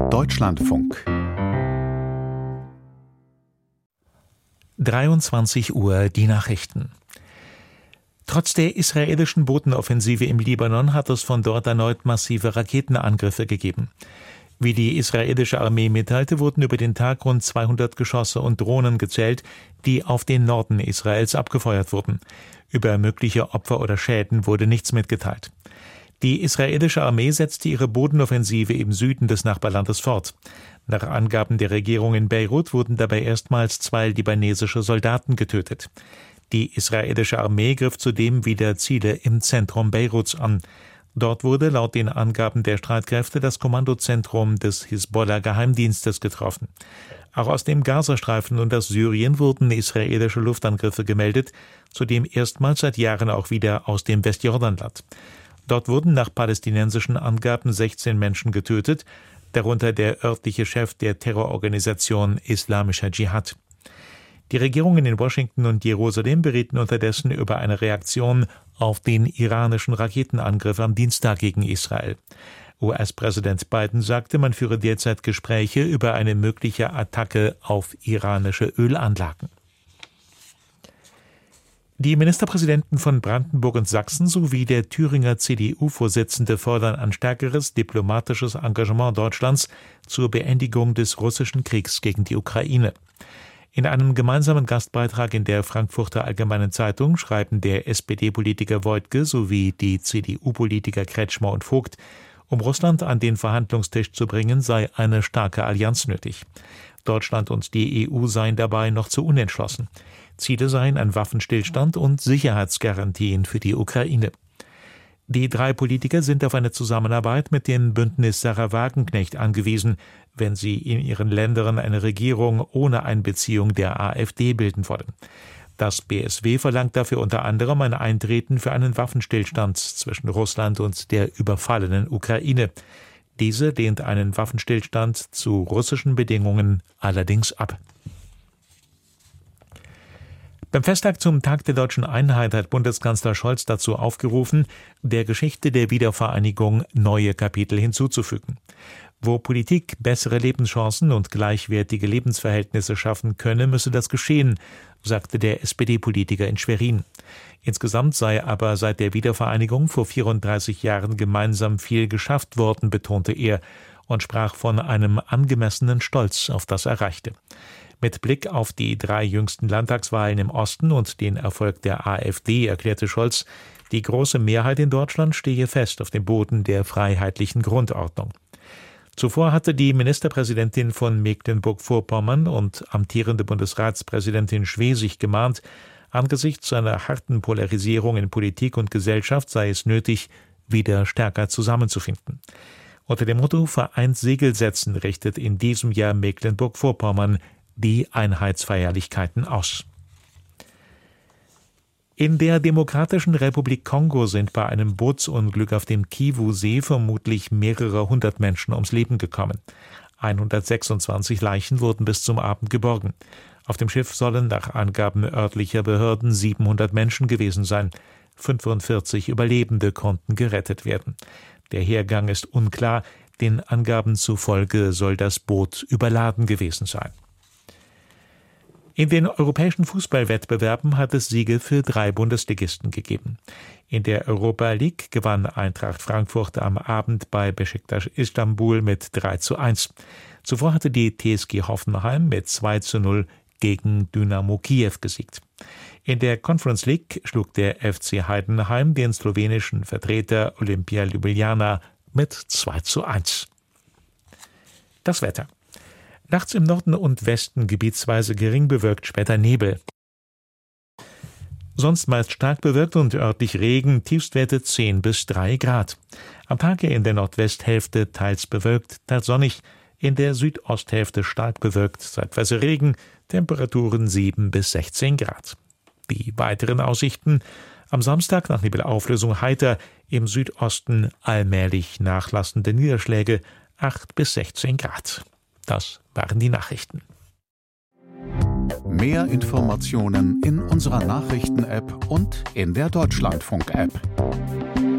Deutschlandfunk 23 Uhr die Nachrichten. Trotz der israelischen Bodenoffensive im Libanon hat es von dort erneut massive Raketenangriffe gegeben. Wie die israelische Armee mitteilte, wurden über den Tag rund 200 Geschosse und Drohnen gezählt, die auf den Norden Israels abgefeuert wurden. Über mögliche Opfer oder Schäden wurde nichts mitgeteilt. Die israelische Armee setzte ihre Bodenoffensive im Süden des Nachbarlandes fort. Nach Angaben der Regierung in Beirut wurden dabei erstmals 2 libanesische Soldaten getötet. Die israelische Armee griff zudem wieder Ziele im Zentrum Beiruts an. Dort wurde laut den Angaben der Streitkräfte das Kommandozentrum des Hisbollah-Geheimdienstes getroffen. Auch aus dem Gazastreifen und aus Syrien wurden israelische Luftangriffe gemeldet, zudem erstmals seit Jahren auch wieder aus dem Westjordanland. Dort wurden nach palästinensischen Angaben 16 Menschen getötet, darunter der örtliche Chef der Terrororganisation Islamischer Dschihad. Die Regierungen in Washington und Jerusalem berieten unterdessen über eine Reaktion auf den iranischen Raketenangriff am Dienstag gegen Israel. US-Präsident Biden sagte, man führe derzeit Gespräche über eine mögliche Attacke auf iranische Ölanlagen. Die Ministerpräsidenten von Brandenburg und Sachsen sowie der Thüringer CDU-Vorsitzende fordern ein stärkeres diplomatisches Engagement Deutschlands zur Beendigung des russischen Kriegs gegen die Ukraine. In einem gemeinsamen Gastbeitrag in der Frankfurter Allgemeinen Zeitung schreiben der SPD-Politiker Woidke sowie die CDU-Politiker Kretschmer und Vogt, um Russland an den Verhandlungstisch zu bringen, sei eine starke Allianz nötig. Deutschland und die EU seien dabei noch zu unentschlossen. Ziele seien ein Waffenstillstand und Sicherheitsgarantien für die Ukraine. Die 3 Politiker sind auf eine Zusammenarbeit mit dem Bündnis Sarah Wagenknecht angewiesen, wenn sie in ihren Ländern eine Regierung ohne Einbeziehung der AfD bilden wollen. Das BSW verlangt dafür unter anderem ein Eintreten für einen Waffenstillstand zwischen Russland und der überfallenen Ukraine. Diese lehnt einen Waffenstillstand zu russischen Bedingungen allerdings ab. Beim Festtag zum Tag der deutschen Einheit hat Bundeskanzler Scholz dazu aufgerufen, der Geschichte der Wiedervereinigung neue Kapitel hinzuzufügen. Wo Politik bessere Lebenschancen und gleichwertige Lebensverhältnisse schaffen könne, müsse das geschehen, sagte der SPD-Politiker in Schwerin. Insgesamt sei aber seit der Wiedervereinigung vor 34 Jahren gemeinsam viel geschafft worden, betonte er und sprach von einem angemessenen Stolz auf das Erreichte. Mit Blick auf die 3 jüngsten Landtagswahlen im Osten und den Erfolg der AfD erklärte Scholz, die große Mehrheit in Deutschland stehe fest auf dem Boden der freiheitlichen Grundordnung. Zuvor hatte die Ministerpräsidentin von Mecklenburg-Vorpommern und amtierende Bundesratspräsidentin Schwesig gemahnt, angesichts einer harten Polarisierung in Politik und Gesellschaft sei es nötig, wieder stärker zusammenzufinden. Unter dem Motto Vereint Segel setzen richtet in diesem Jahr Mecklenburg-Vorpommern die Einheitsfeierlichkeiten aus. In der Demokratischen Republik Kongo sind bei einem Bootsunglück auf dem Kivu-See vermutlich mehrere hundert Menschen ums Leben gekommen. 126 Leichen wurden bis zum Abend geborgen. Auf dem Schiff sollen nach Angaben örtlicher Behörden 700 Menschen gewesen sein. 45 Überlebende konnten gerettet werden. Der Hergang ist unklar, den Angaben zufolge soll das Boot überladen gewesen sein. In den europäischen Fußballwettbewerben hat es Siege für 3 Bundesligisten gegeben. In der Europa League gewann Eintracht Frankfurt am Abend bei Beşiktaş Istanbul mit 3:1. Zuvor hatte die TSG Hoffenheim mit 2:0 gegen Dynamo Kiew gesiegt. In der Conference League schlug der FC Heidenheim den slowenischen Vertreter Olimpija Ljubljana mit 2:1. Das Wetter. Nachts im Norden und Westen gebietsweise gering bewölkt, später Nebel. Sonst meist stark bewölkt und örtlich Regen, Tiefstwerte 10 bis 3 Grad. Am Tage in der Nordwesthälfte teils bewölkt, teils sonnig, in der Südosthälfte stark bewölkt, zeitweise Regen, Temperaturen 7 bis 16 Grad. Die weiteren Aussichten: am Samstag nach Nebelauflösung heiter, im Südosten allmählich nachlassende Niederschläge, 8 bis 16 Grad. Das waren die Nachrichten. Mehr Informationen in unserer Nachrichten-App und in der Deutschlandfunk-App.